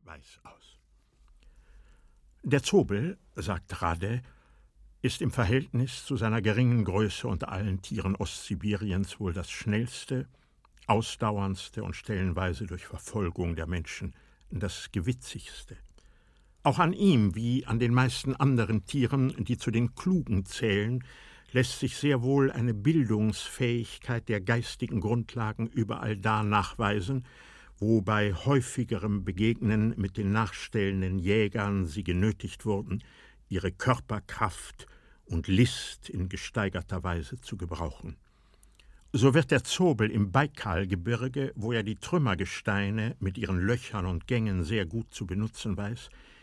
weiß aus. Der Zobel, sagt Rade, ist im Verhältnis zu seiner geringen Größe unter allen Tieren Ostsibiriens wohl das schnellste, ausdauerndste und stellenweise durch Verfolgung der Menschen das gewitzigste. Auch an ihm, wie an den meisten anderen Tieren, die zu den Klugen zählen, lässt sich sehr wohl eine Bildungsfähigkeit der geistigen Grundlagen überall da nachweisen, wo bei häufigerem Begegnen mit den nachstellenden Jägern sie genötigt wurden, ihre Körperkraft und List in gesteigerter Weise zu gebrauchen. So wird der Zobel im Baikalgebirge, wo er die Trümmergesteine mit ihren Löchern und Gängen sehr gut zu benutzen weiß,